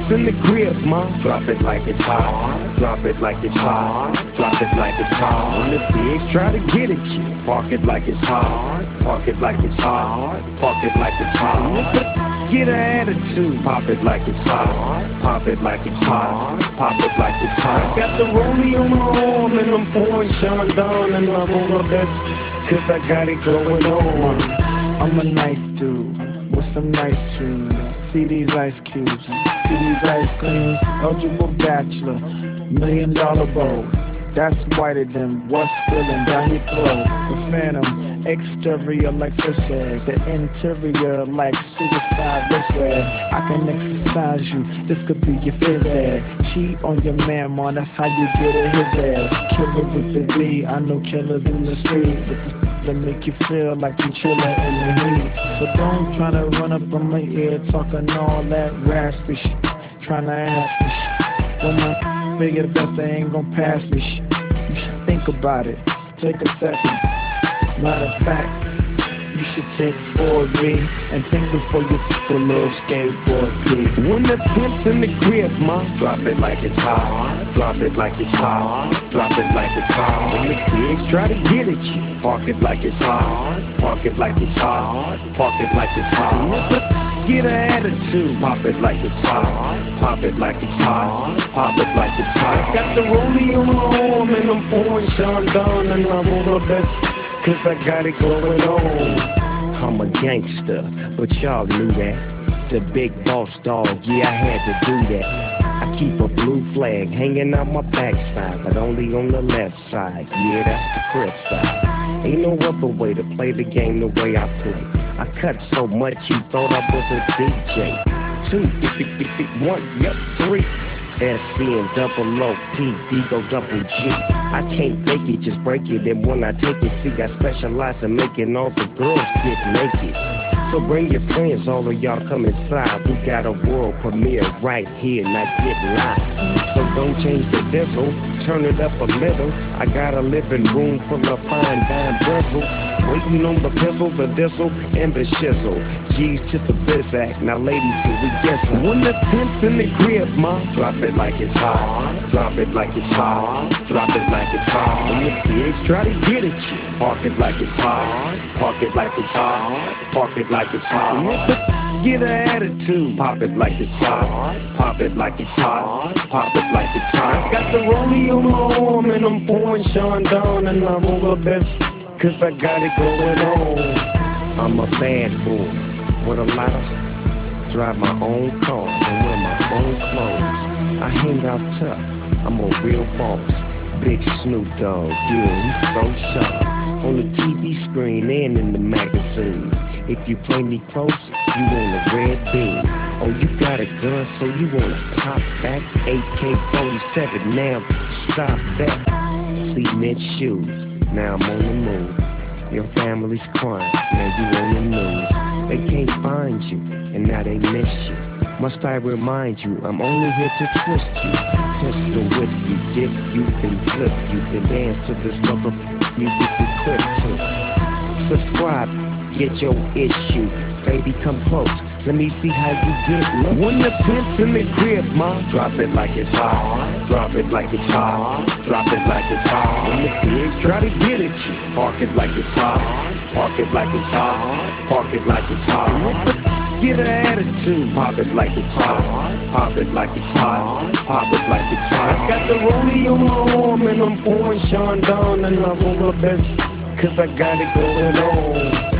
pimps in the crib, ma. Drop it like it's hot. Drop it like it's hot. Drop it like it's hot. When the pigs try to get at you, park it like it's hot. Park it like it's hot. Park it like it's hot. Get an attitude. Pop it like it's hot. Pop it like it's hot. Pop it like it's hot. I got the rollie on my arm and I'm pouring Sean down and I'm on my best, cause I got it going on. I'm a nice dude with some nice shoes. See these ice cubes, see these ice creams. Eligible bachelor, $1 million bowl. That's whiter than what's spilling down your throat. The phantom, exterior like fish eggs, the interior like suicide wrist red. I can exercise you, this could be your phys ed. Cheat on your man, man, that's how you get a his ass. Killer with the D, I know killers in the street with the that make you feel like you chillin' in the heat. So don't try to run up on my ear talking all that raspy shit, tryna ask me shit. When my figure the best, they ain't gon' pass me shit. You should think about it, take a second. Matter of fact, you should take 4D and think before you f*** a little skateboard P. When the pimp's in the crib, ma. Drop it like it's hot. Drop it like it's hot. Drop it like it's hot. When the pigs try to get at you, park it like it's hot. Park it like it's hot. Park it like it's hot. Get an attitude. Pop it like it's hot. Pop it like it's hot. Pop it like it's hot. I got the rollie on my arm and I'm pouring Sean down and I'm on my best, cause I got it going on. I'm a gangster, but y'all knew that. The big boss dog, yeah, I had to do that. I keep a blue flag hanging out my backside, but only on the left side. Yeah, that's the crib side. Ain't no other way to play the game the way I play. I cut so much you thought I was a DJ. 2, 1, yep, 3. SC and double O, P, D go double G. I can't fake it, just break it. And when I take it, see, I specialize in making all the girls get naked. So bring your friends, all of y'all come inside. We got a world premiere right here, not get live. So don't change the diesel, turn it up a little. I got a living room full of fine dime bristles, waiting on the pistol, the diesel, and the shizzle. G's to the biz act, now ladies, here we guess. When the pimp's in the crib, ma. Drop it like it's hot. Drop it like it's hot. Drop it like it's hot. When the pigs try to get at you, park it like it's hot. Park it like it's hot. Park it like it's hot. Get an attitude. Pop it like it's hot. Pop it like it's hot. Pop it like it's hot. I got the rollie on my arm and I'm pouring Sean down and I'm on my best, cause I got it going on. I'm a bad boy with a lot of, drive my own car and wear my own clothes. I hang out tough, I'm a real boss. Big Snoop Dogg, yeah, he's so sharp. On the TV screen and in the magazines. If you play me close, you want a red beam. Oh, you got a gun, so you wanna pop back? AK-47, now stop that. Cement shoes, now I'm on the move. Your family's crying, now you on the news. They can't find you, and now they miss you. Must I remind you, I'm only here to twist you. Pistol whip you, dip you, then flip you, then dance to this motherfucker music equipped to. Subscribe, get your issue. Baby, come close, let me see how you get low. When the pimp's in the crib, ma. Drop it like it's hot. Drop it like it's hot. Drop it like it's hot. When the pigs try to get at you, park it like it's hot. Park it like it's hot. Park it like it's hot. Get an attitude. Pop it like it's hot. Pop it like it's hot. Pop it like it's hot. I got the rollie on my arm and I'm pouring Sean down and I'm on my best, cause I got it going on.